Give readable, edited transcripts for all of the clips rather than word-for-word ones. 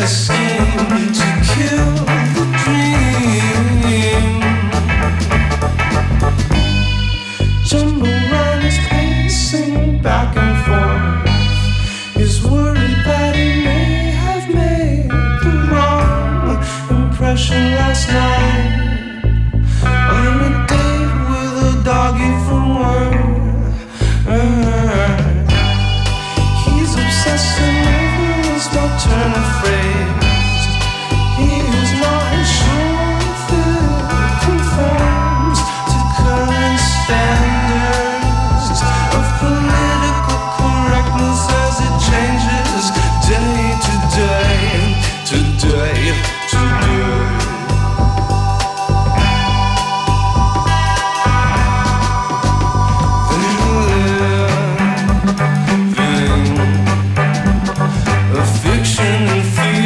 Fiction and fear.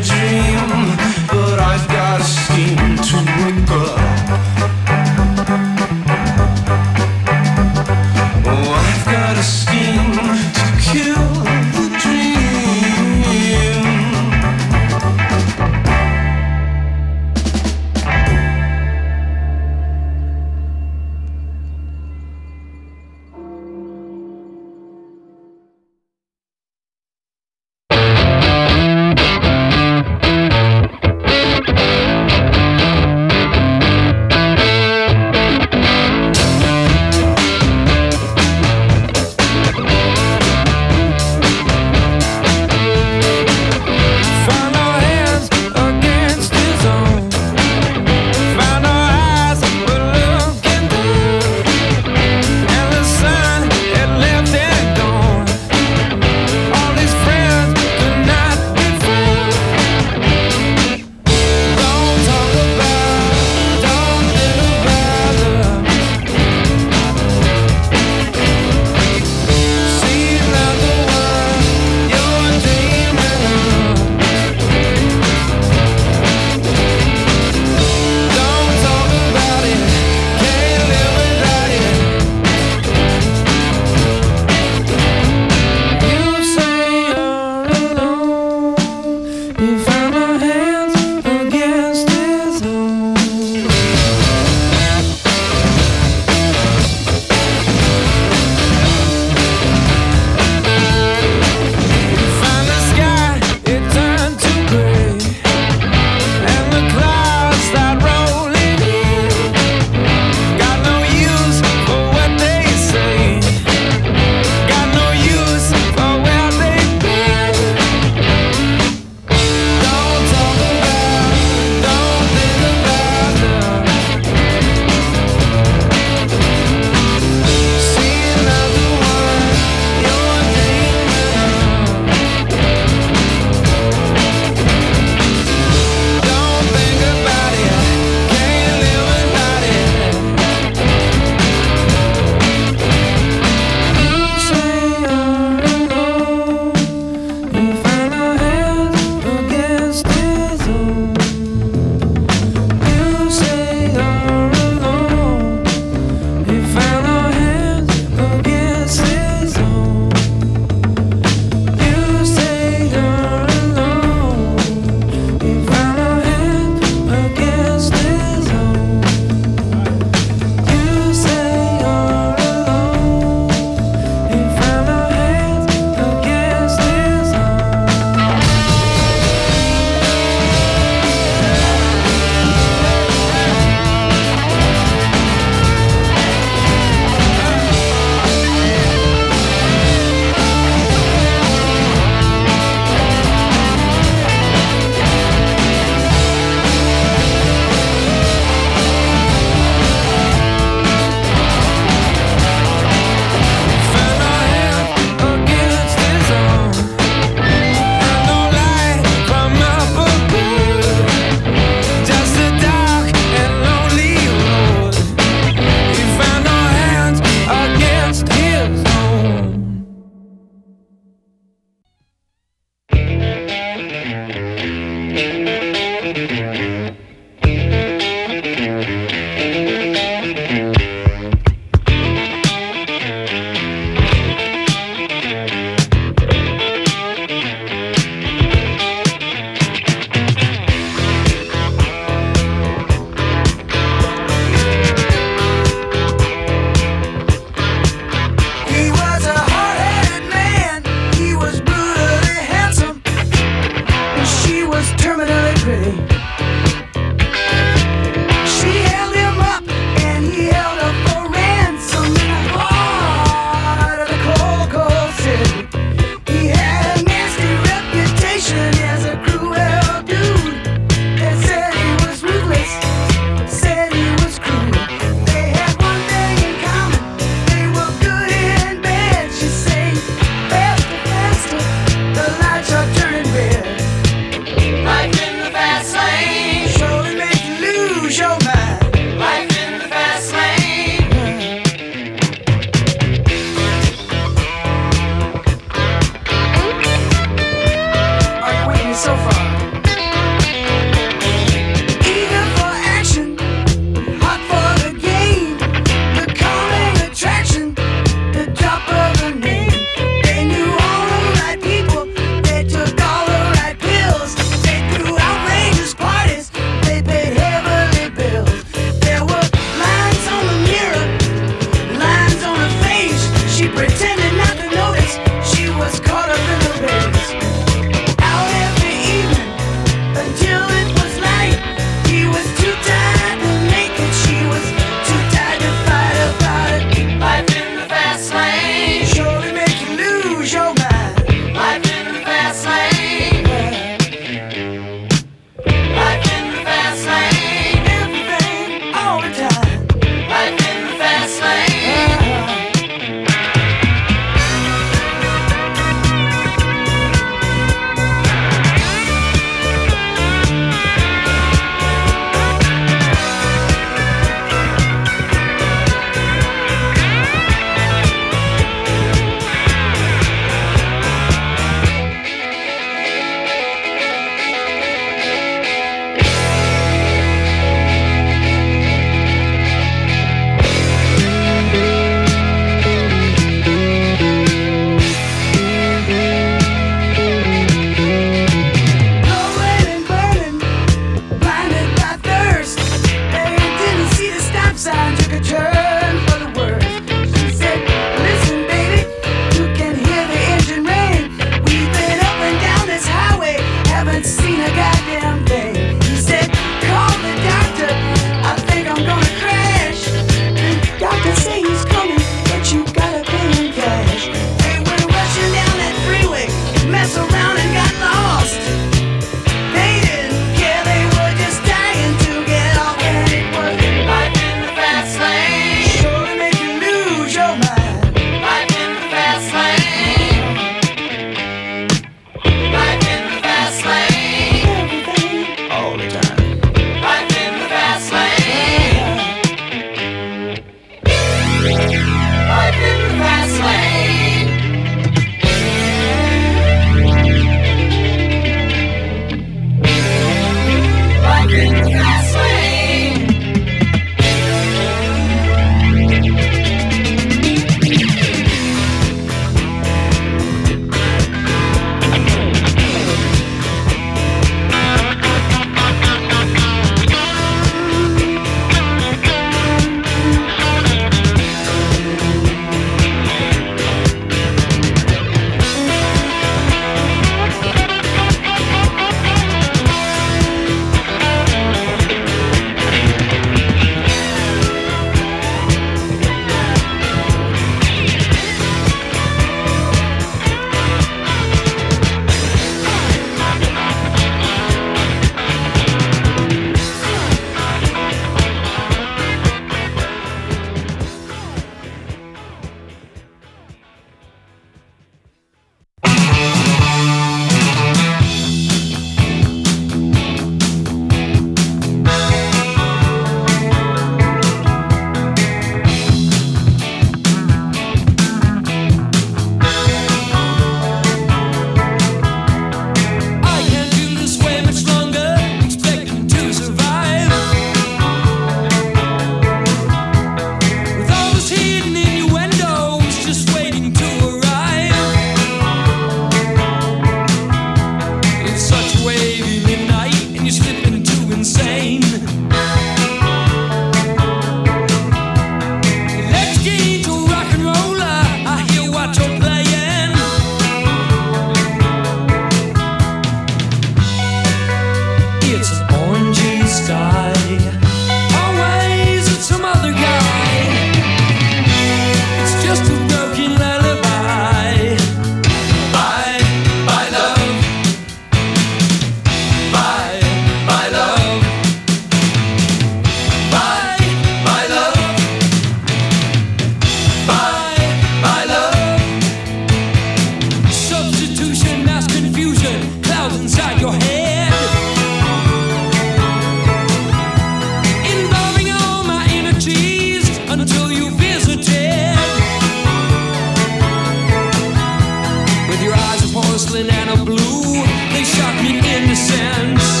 porcelain and a blue. They shock me into sense.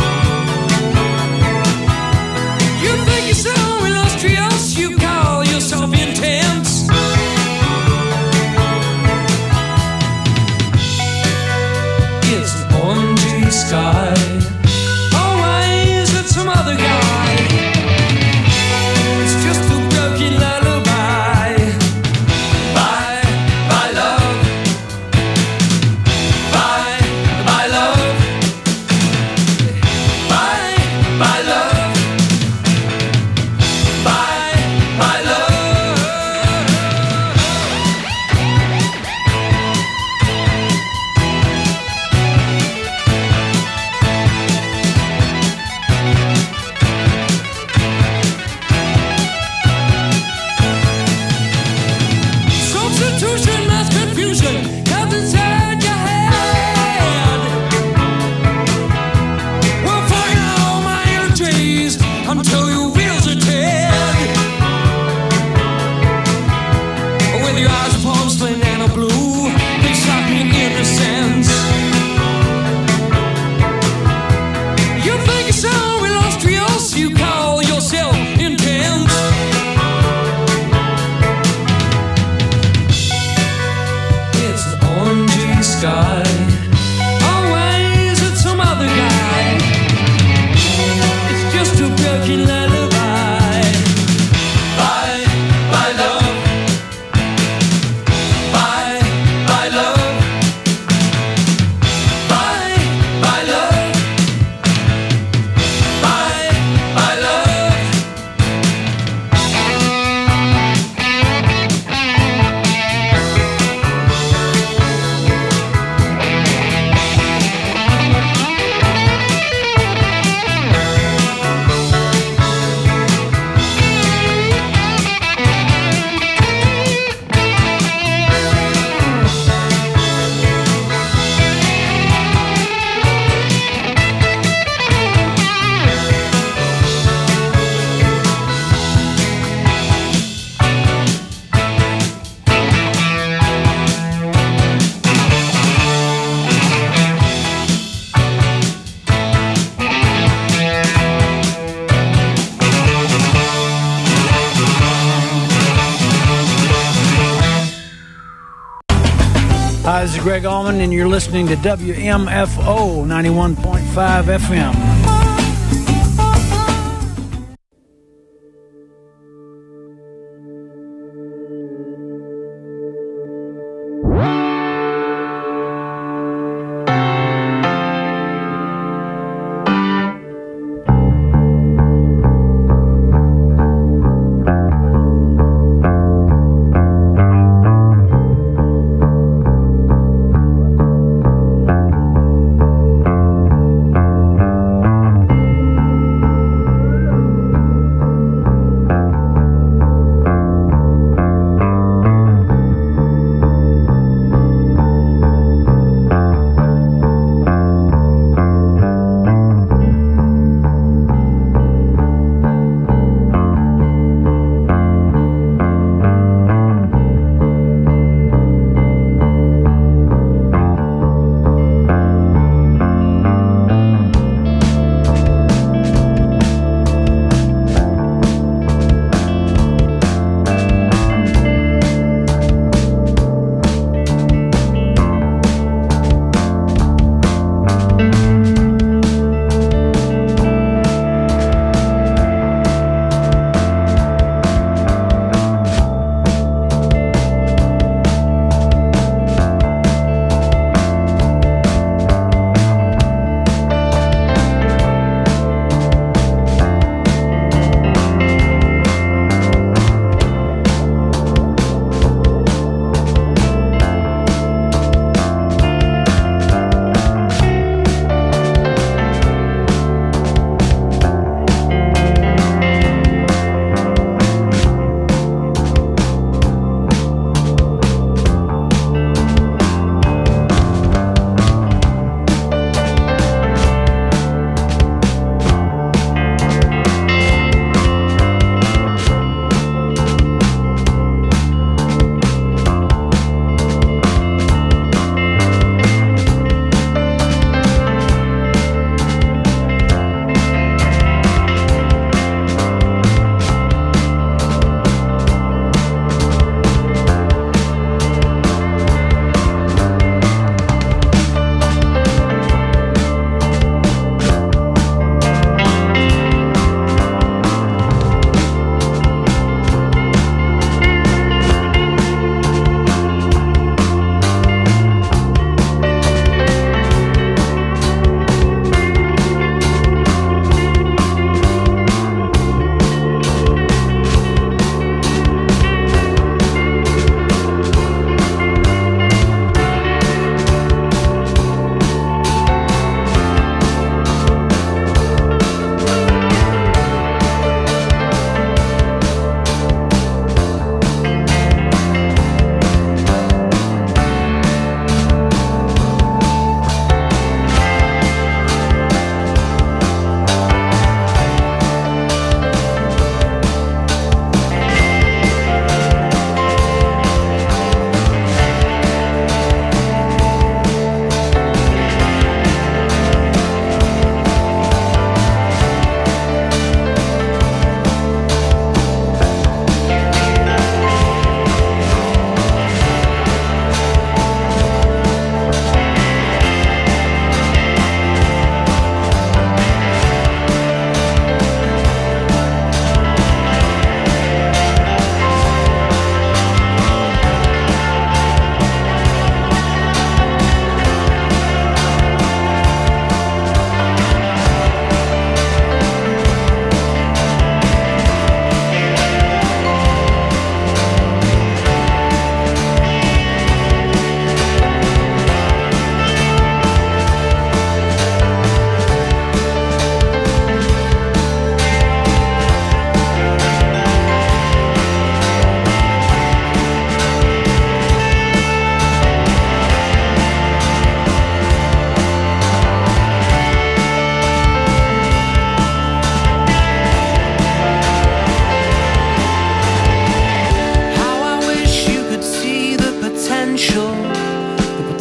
You think you're so illustrious, you call yourself intense. It's an orangey sky. Always it's some other guy. It's just a broken lullaby. Bye, bye love. Bye, bye love. Bye, bye love. Bye, bye love. Substitution, mass confusion, comes inside your head. Well, fire all my energies until your wheels are dead. With your eyes of porcelain and a blue, they shock me into sense. You think you're so illustrious, you call yourself intense. It's an orangey sky. Always it's some other guy. It's just a broken lullaby. Bye, bye love. Bye, bye love. Bye, bye love. Bye, bye love. Hi, this is Greg Allman, and you're listening to WMFO 91.5 FM.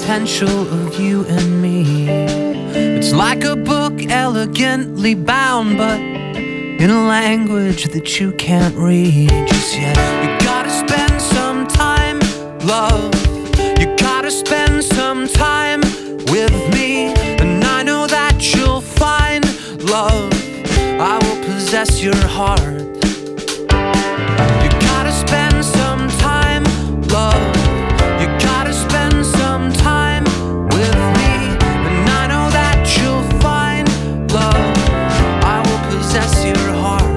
potential of you and me. It's like a book elegantly bound, but in a language that you can't read just yet. You gotta spend some time, love. You gotta spend some time with me, and I know that you'll find love. I will possess your heart. You gotta spend some time, love. You gotta spend some time with me, and I know that you'll find love. I will possess your heart.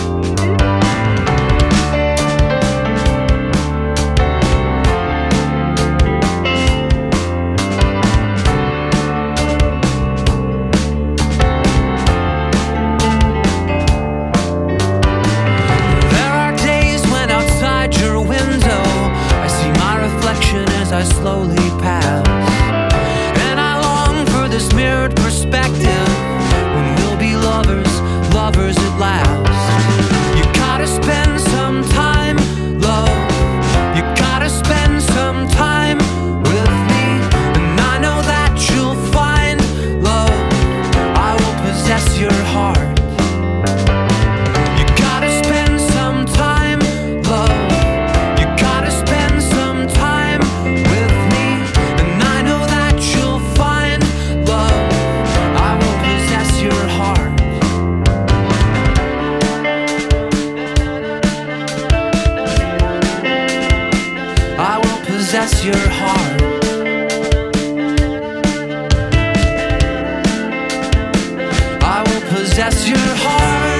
As I slowly pass, and I long for this mirrored perspective when we'll be lovers, lovers at last. You gotta spend some time, love. You gotta spend some time with me, and I know that you'll find love. I will possess your heart. You gotta spend some time, love. You gotta spend some time with me, and I know that you'll find love. I will possess your heart. I will possess your heart. I will possess your heart.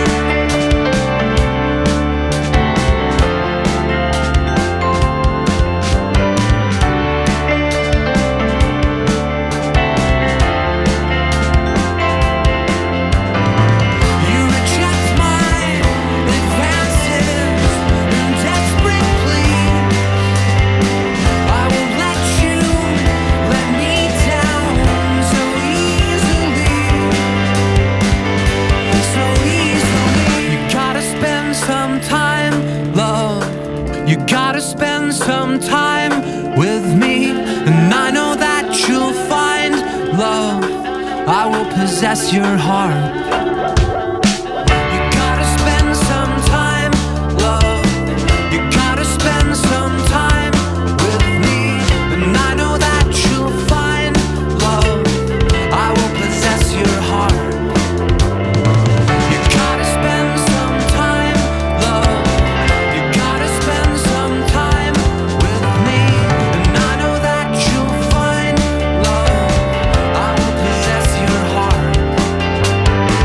You gotta spend some time with me, and I know that you'll find love. I will possess your heart. You gotta spend some time, love. You gotta spend some time with me, and I know that you'll find love. I will possess your heart. You gotta spend some time, love. You gotta spend some time with me, and I know that you'll find love. I will possess your heart.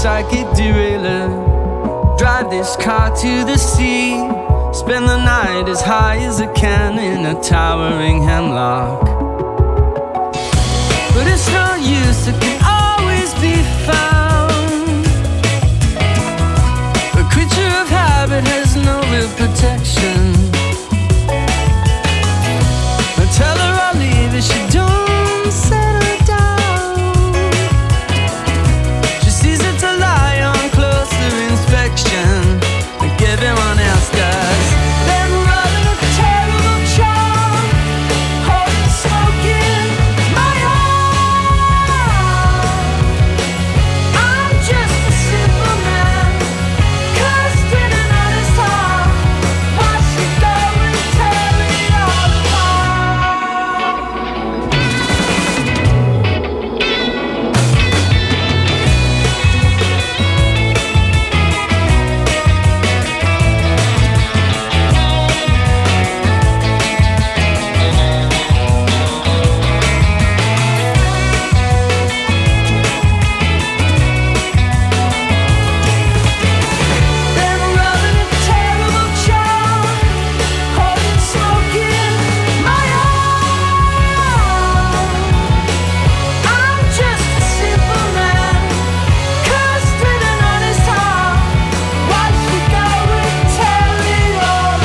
psychic derailer. Drive this car to the sea. Spend the night as high as I can in a towering hemlock. But it's no use, it can always be found. A creature of habit has no real protection. I tell her I'll leave if she don't settle down. She sees it to lie on closer inspection, like everyone else does. Then running a terrible charm, holding smoke in my heart. I'm just a simple man, cursed in an honest heart. Watch me go and tear it all Then running a terrible charm, holding smoke in my heart. I'm just a simple man, cursed with an honest heart. Watch me go and tear it all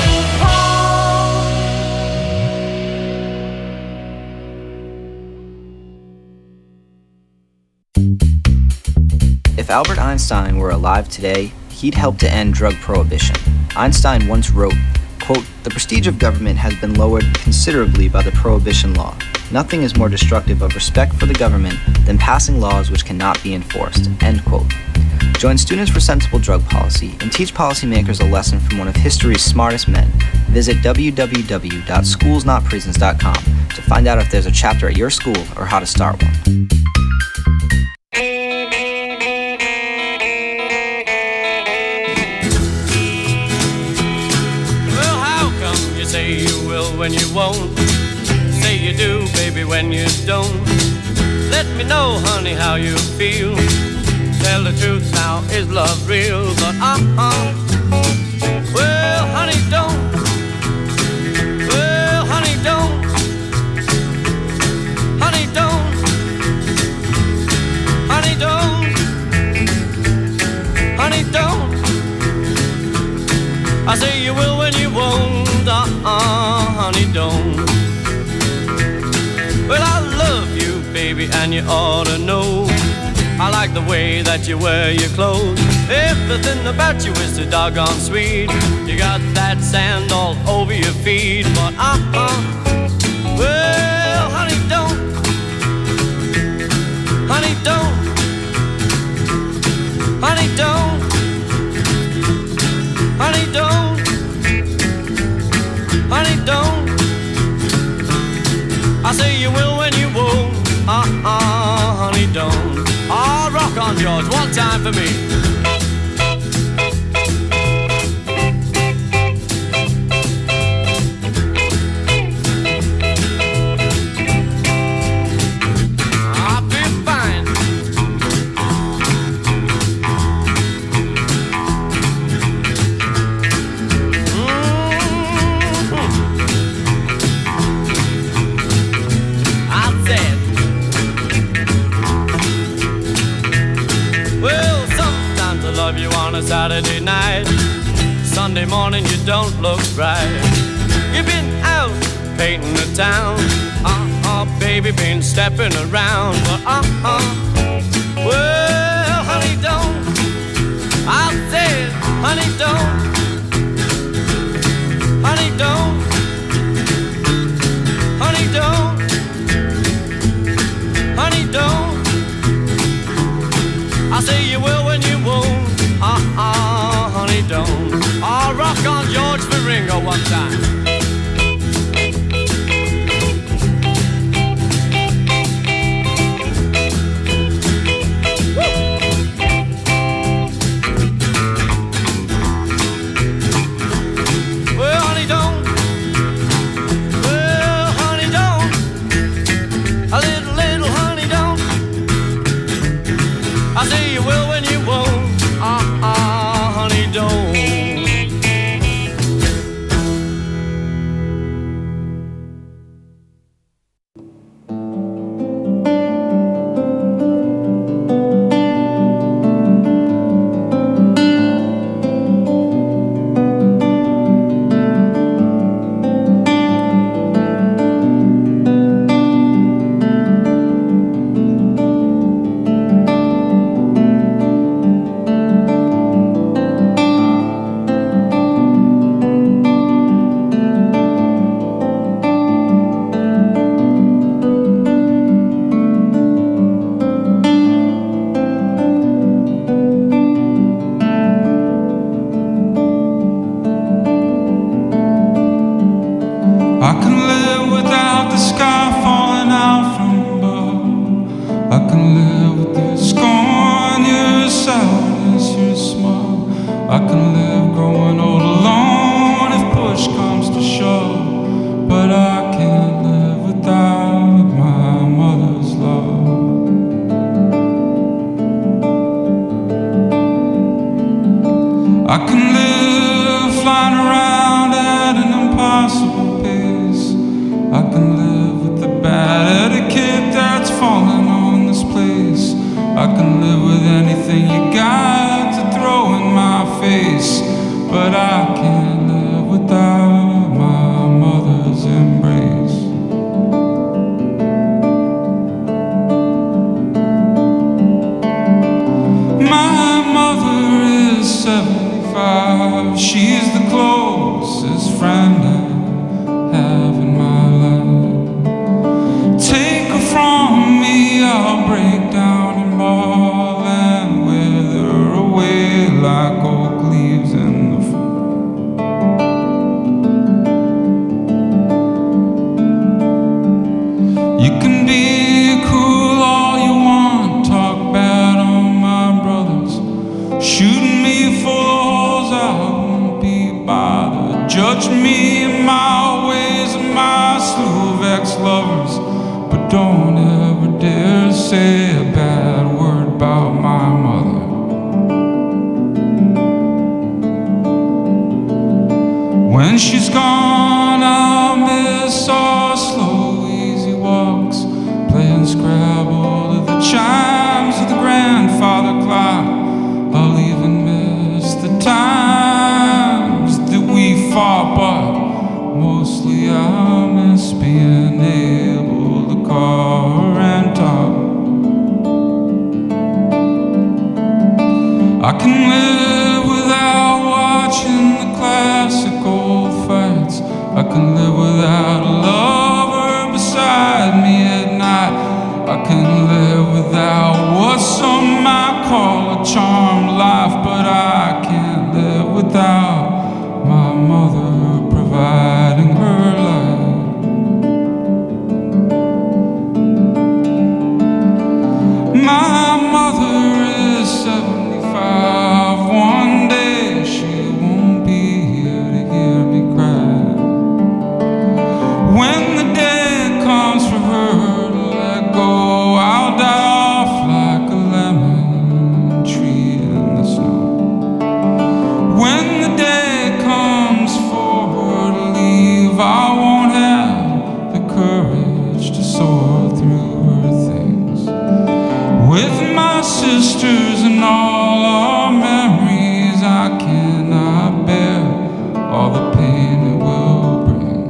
apart. If Albert Einstein were alive today, he'd help to end drug prohibition. Einstein once wrote, quote, "The prestige of government has been lowered considerably by the prohibition law. Nothing is more destructive of respect for the government than passing laws which cannot be enforced," end quote. Join Students for Sensible Drug Policy and teach policymakers a lesson from one of history's smartest men. Visit www.schoolsnotprisons.com to find out if there's a chapter at your school or how to start one. Well, how come you say you will when you won't? Say you do, baby, when you don't. Let me know, honey, how you feel. Tell the truth now, is love real? But well, honey, don't. Well, honey, don't. Honey, don't. Honey, don't. Honey, don't. I say you will when you won't. Honey, don't. Well, I love you, baby, and you ought to know. I like the way that you wear your clothes. Everything about you is so doggone sweet. You got that sand all over your feet. But well, honey, don't. Honey, don't. Honey, don't. Honey, don't. Honey, don't. I say you will when you won't. Honey, don't. Oh, rock on, George, one time for me. I'll be fine. I said, well, sometimes I love you on a Saturday night. Sunday morning you don't look right. You've been out painting the town. Baby, been stepping around. But well, honey, don't. I said, honey, don't. Honey, don't. Honey, don't. Honey, don't. I say you will when you won't. Honey, don't. I'll rock on George for Ringo one time. can live with your scorn, your sourness, your smile. I can live growing old alone if push comes to shove, but I can't live without my mother's love. I can live flying around at an impossible pace. I can live with the bad etiquette that's falling on this place. I can live with anything you got to throw in my face, but I can't live without my mother's embrace. My mother is 75. She's the closest friend I have in my life. Take her from me, I'll break down and bawl and wither away like oak leaves in the fall. You can be cruel all you want, talk bad on my brothers, shooting me full of holes, I won't be bothered. Judge me in my ways and my slew of ex-lovers, but don't ever dare say a bad word about my mother. When she's gone, I'll miss our slow, easy walks, playing Scrabble to the chimes of the grandfather clock. I'll even miss the times that we fought, but mostly I'll miss being able to call her and talk. I can live without watching the classic old fights. I can live without a lover beside me at night. I can live without what some might call a charmed life, but I can't live without my mother providing her life. My mother is 75. One day she won't be here to hear me cry. When the day comes for her to let go, I'll die off like a lemon tree in the snow. When the day comes for her to leave, I won't have the courage to soar through her things. With my sisters and all our memories, I cannot bear all the pain it will bring.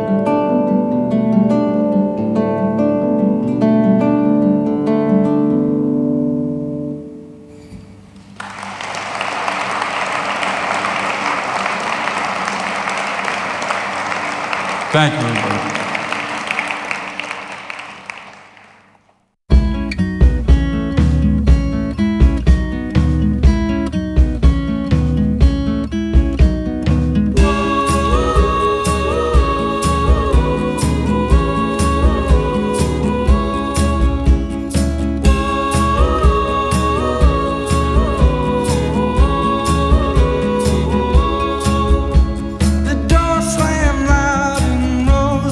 Thank you, everybody. The door slammed loud and rolled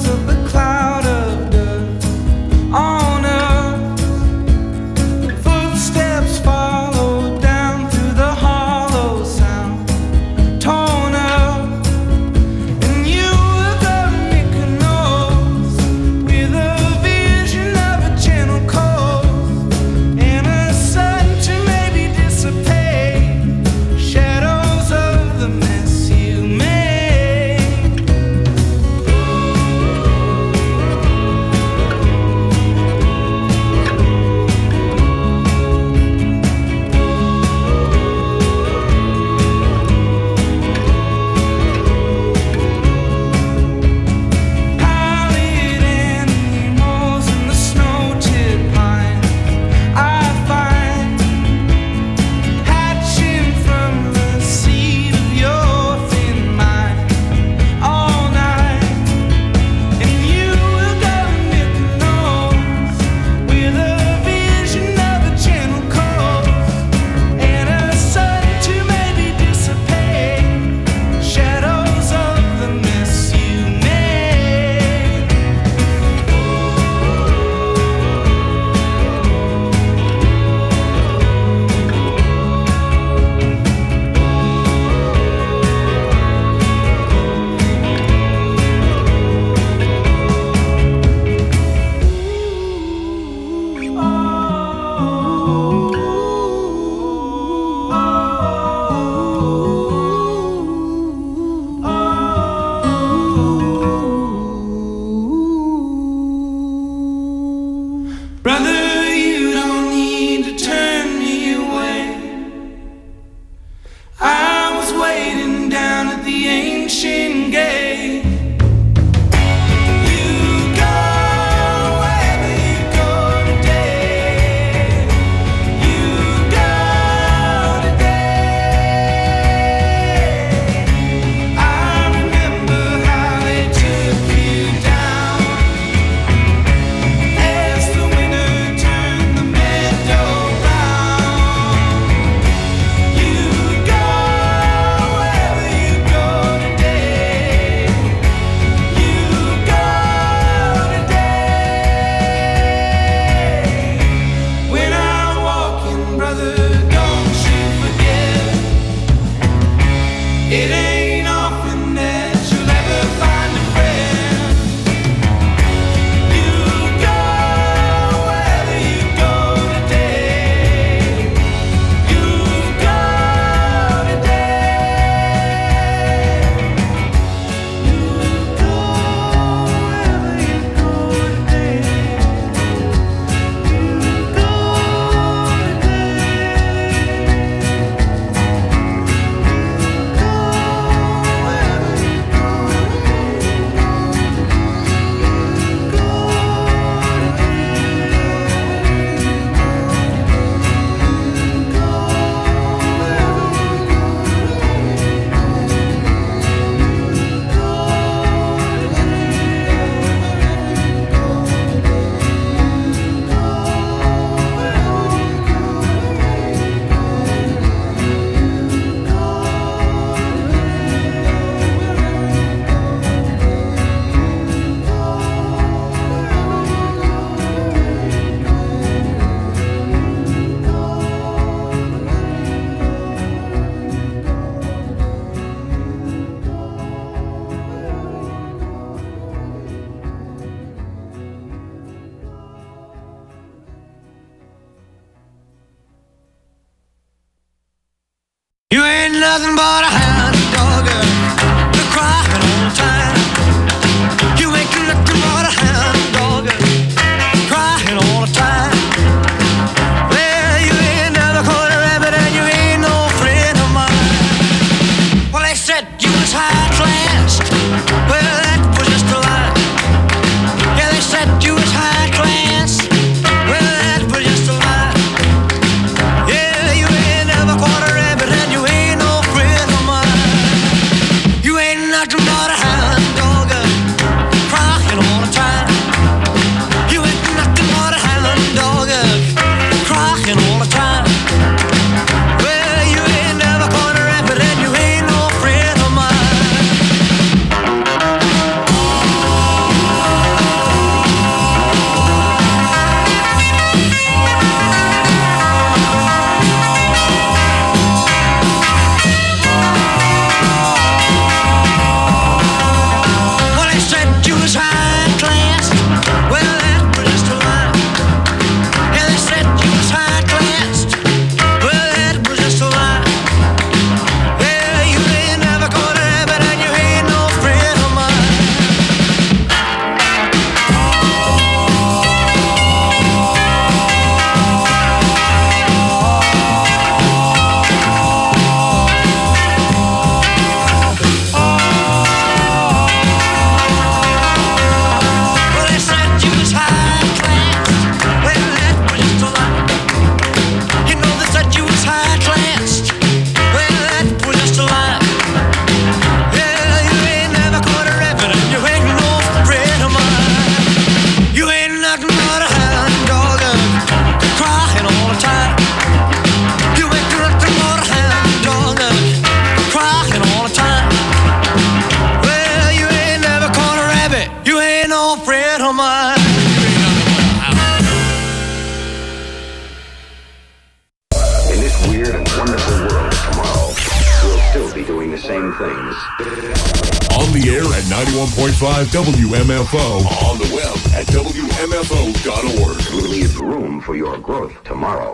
ain't nothing but a hound dog, you're crying all the time. You ain't nothing but a hound dog, crying all the time. Well, you ain't never caught a rabbit and you ain't no friend of mine. Well, they said you was high class. Well, that was just a lie. Yeah, they said you was high class. Well, that was just a lie. Yeah, you ain't never caught a rabbit and you ain't no friend of mine. You ain't nothing but a hound dog, crying all the time. You ain't nothing but a hound dog, crying all the time. Well, you ain't never caught a rabbit and you ain't no friend of mine. Well, they said you was high class. Well, that was just a lie. Yeah, they said you was high class. Well, that was just a lie. Yeah, you ain't never caught a rabbit and you ain't no friend of mine. Well, they said you was high class. Well, that was just a lie. You know they said you was high class. Well, that was just a lie. Yeah, you ain't never caught a rabbit and you ain't no friend of mine. You ain't nothing but a hound dog, crying all the time. You ain't nothing but a hound dog, crying all the time. Well, you ain't never caught a rabbit. You ain't no friend of mine. In this weird and wonderful world tomorrow, we'll still be doing the same things. On the air at 91.5 WMFO. On the web at WMFO.org. We'll leave room for your growth tomorrow.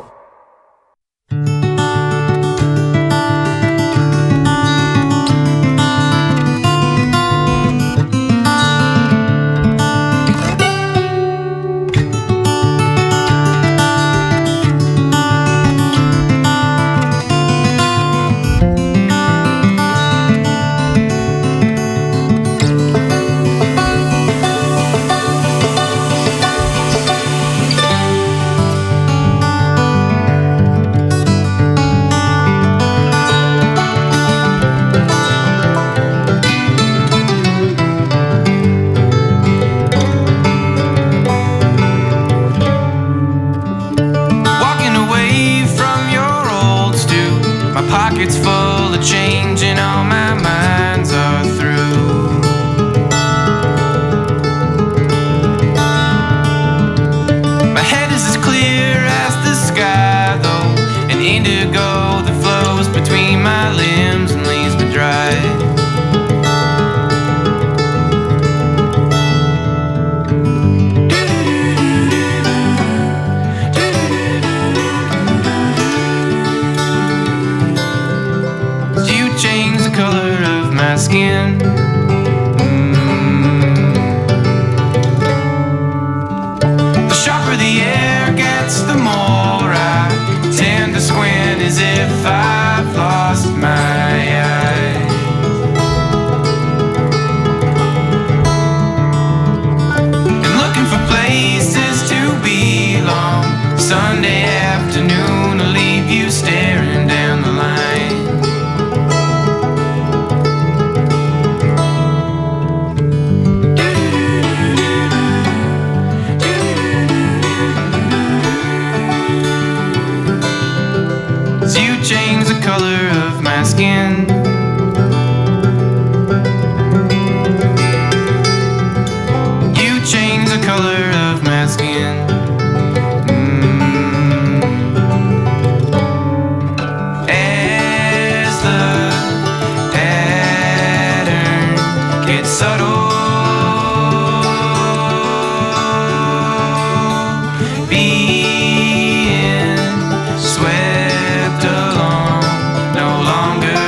Walking away from your old stew. My pocket's full of change and all my minds are through. My head is as clear as the sky, though, an indigo that flows between my limbs and leaves me dry. You change the color of my skin. The sharper the air gets, the more I tend to squint as if I've lost my eye. And looking for places to belong. Sunday afternoon, I'll leave you staring down the line. You change the color of my skin. You change the color of my skin. As the pattern gets subtle, being swept along, no longer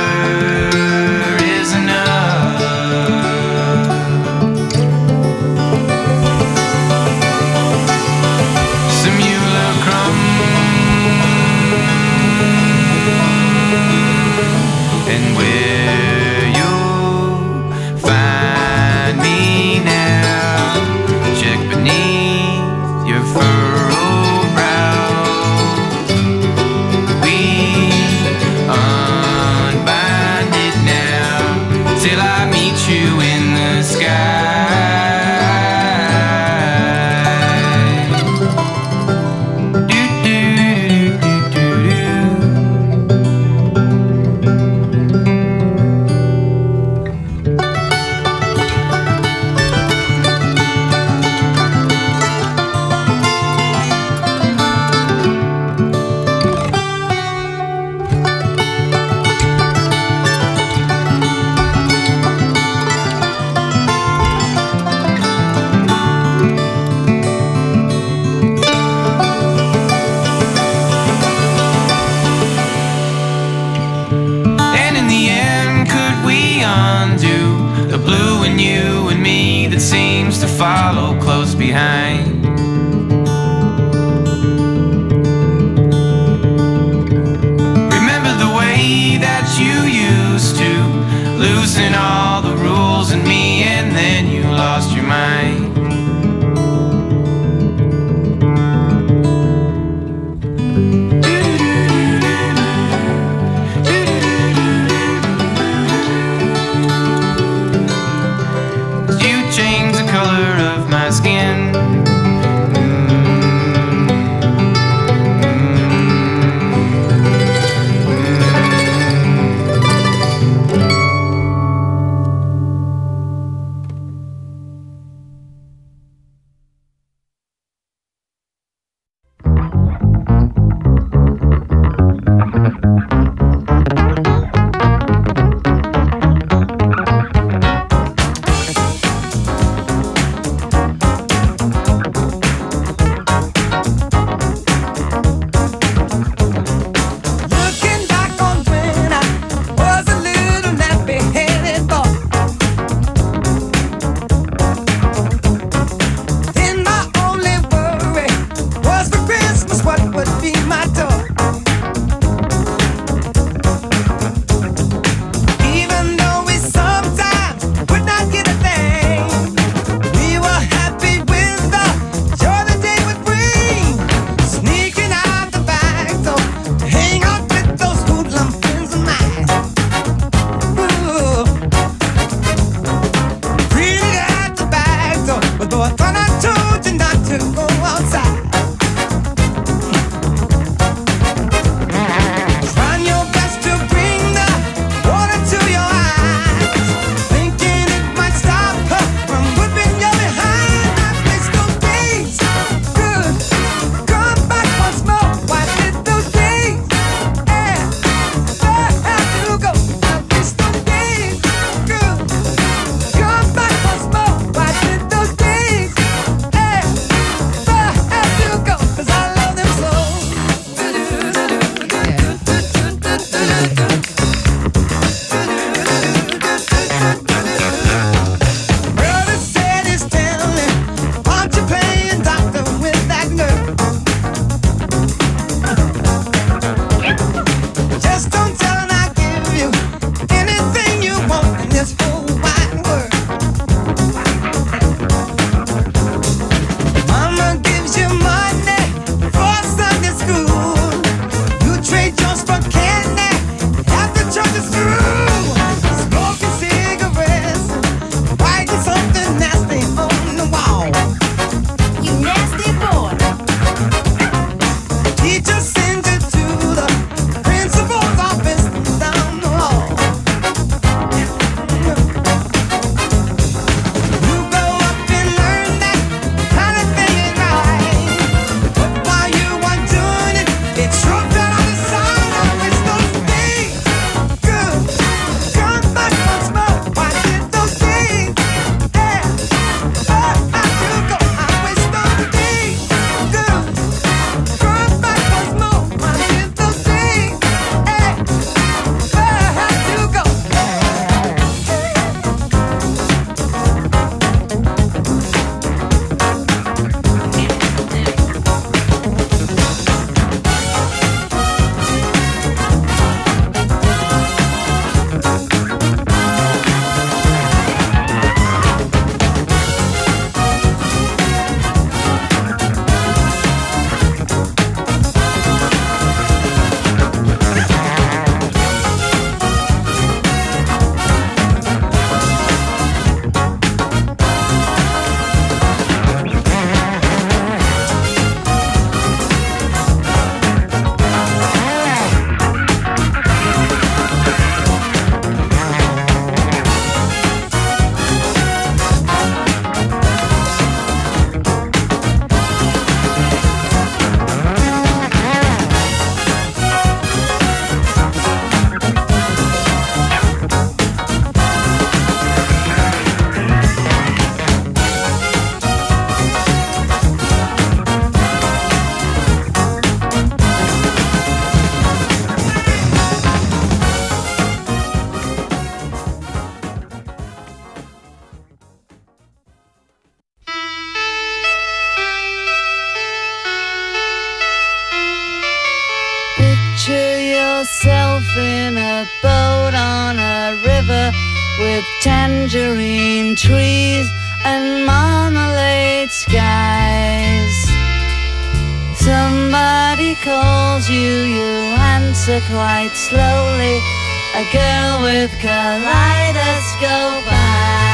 follow close behind. Remember the way that you used to loosen all the rules in me, and then you lost your mind. Skin. yourself in a boat on a river with tangerine trees and marmalade skies. Somebody calls you, you answer quite slowly. A girl with kaleidoscope eyes.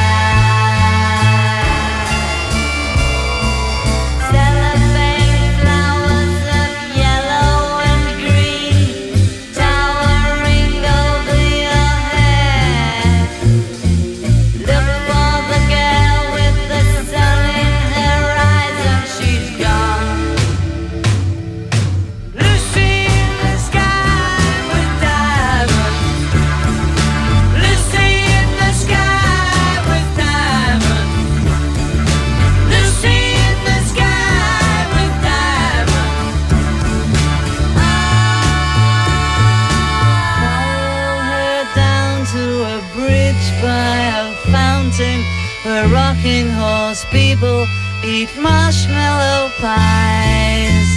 Where rocking horse people eat marshmallow pies.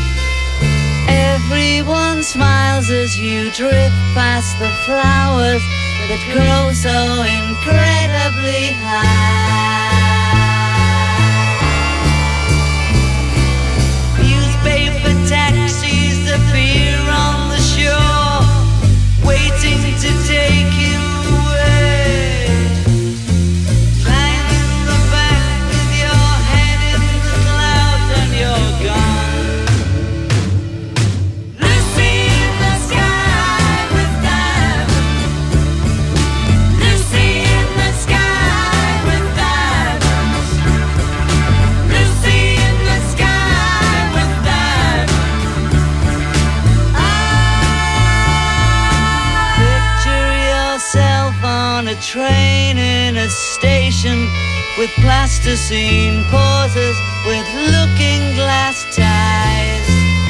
Everyone smiles as you drift past the flowers that grow so incredibly high. Newspaper taxis appear on the shore, waiting to take you away. A train in a station with plasticine pauses with looking glass ties.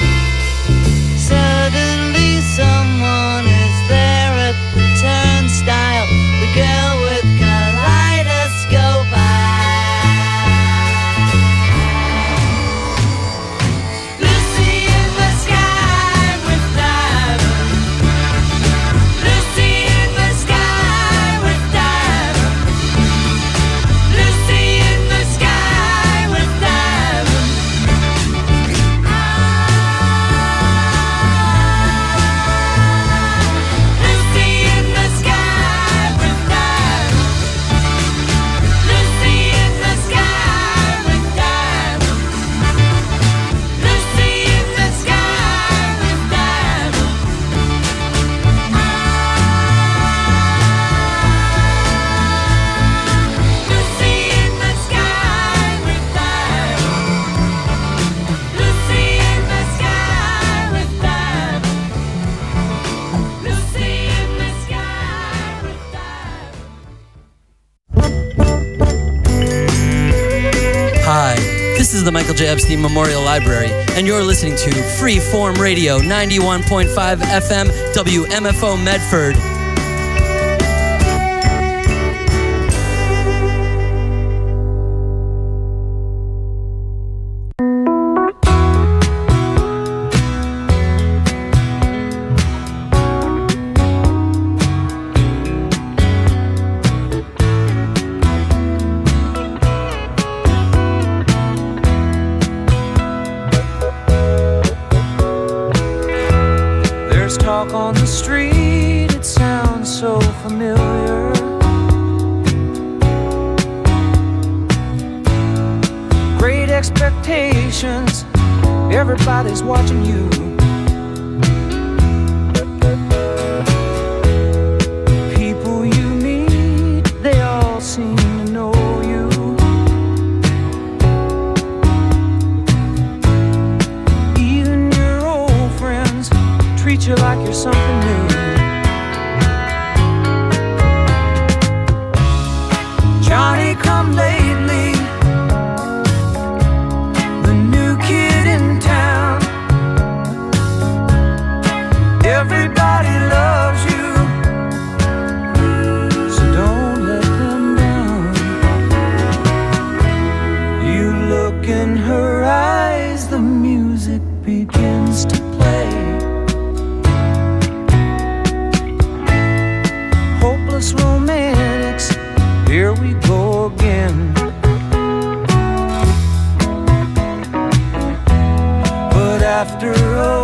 Suddenly someone is there at the turnstile, the girl with kaleidoscope eyes. Lucy in the sky with diamonds. Lucy in the sky. This is the Michael J. Epstein Memorial Library, and you're listening to Freeform Radio, 91.5 FM, WMFO Medford. On the street, it sounds so familiar. Great expectations, everybody's watching you. People you meet, they all seem to know you. Even your old friends treat you like you're something new. Johnny come lately, the new kid in town. Everybody loves you, so don't let them down. You look in her eyes, the music begins to play. after all.